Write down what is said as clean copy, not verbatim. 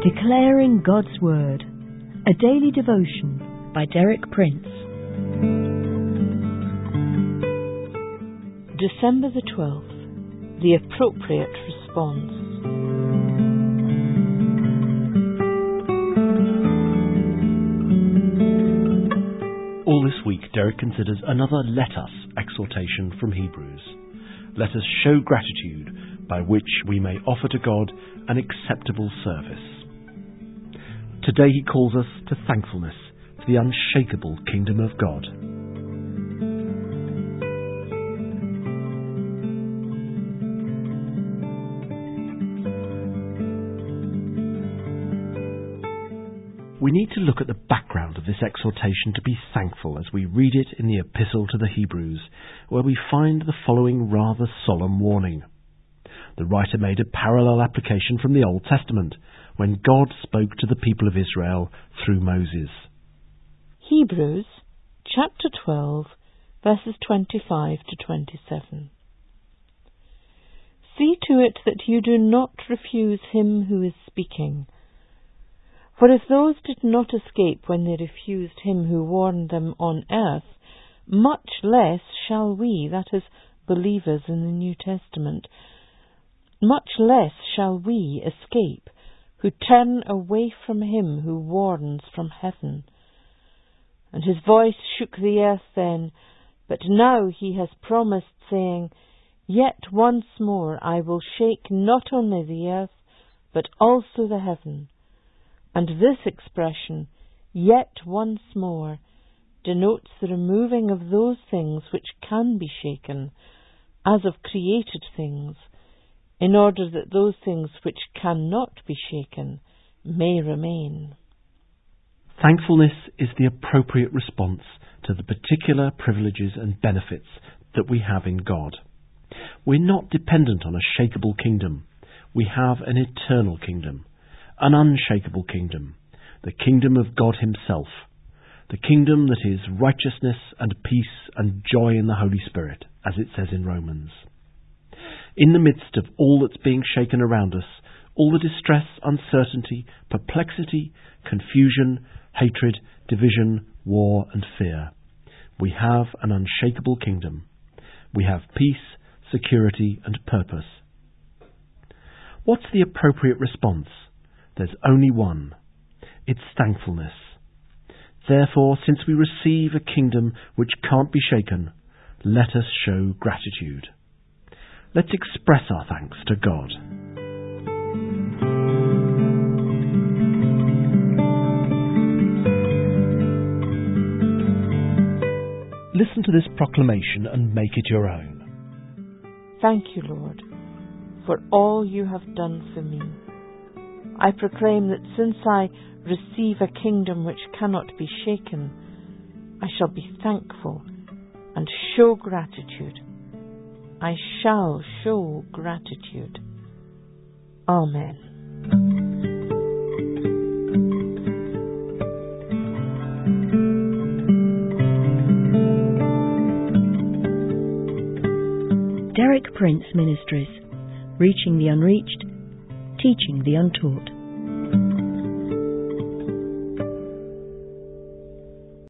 Declaring God's Word, a daily devotion by Derek Prince. December the 12th, the appropriate response. All this week, Derek considers another "Let Us" exhortation from Hebrews. Let us show gratitude by which we may offer to God an acceptable service. Today he calls us to thankfulness for the unshakable kingdom of God. We need to look at the background of this exhortation to be thankful as we read it in the Epistle to the Hebrews, where we find the following rather solemn warning. The writer made a parallel application from the Old Testament, when God spoke to the people of Israel through Moses. Hebrews chapter 12, verses 25 to 27. See to it that you do not refuse him who is speaking. For if those did not escape when they refused him who warned them on earth, much less shall we, that is, believers in the New Testament, much less shall we escape, who turn away from him who warns from heaven. And his voice shook the earth then, but now he has promised, saying, Yet once more I will shake not only the earth, but also the heaven. And this expression, yet once more, denotes the removing of those things which can be shaken, as of created things, in order that those things which cannot be shaken may remain. Thankfulness is the appropriate response to the particular privileges and benefits that we have in God. We're not dependent on a shakeable kingdom. We have an eternal kingdom, an unshakable kingdom, the kingdom of God himself, the kingdom that is righteousness and peace and joy in the Holy Spirit, as it says in Romans. In the midst of all that's being shaken around us, all the distress, uncertainty, perplexity, confusion, hatred, division, war and fear, we have an unshakable kingdom. We have peace, security and purpose. What's the appropriate response? There's only one. It's thankfulness. Therefore, since we receive a kingdom which can't be shaken, let us show gratitude. Let's express our thanks to God. Listen to this proclamation and make it your own. Thank you, Lord, for all you have done for me. I proclaim that since I receive a kingdom which cannot be shaken, I shall be thankful and show gratitude. I shall show gratitude. Amen. Derek Prince Ministries, reaching the unreached, teaching the untaught.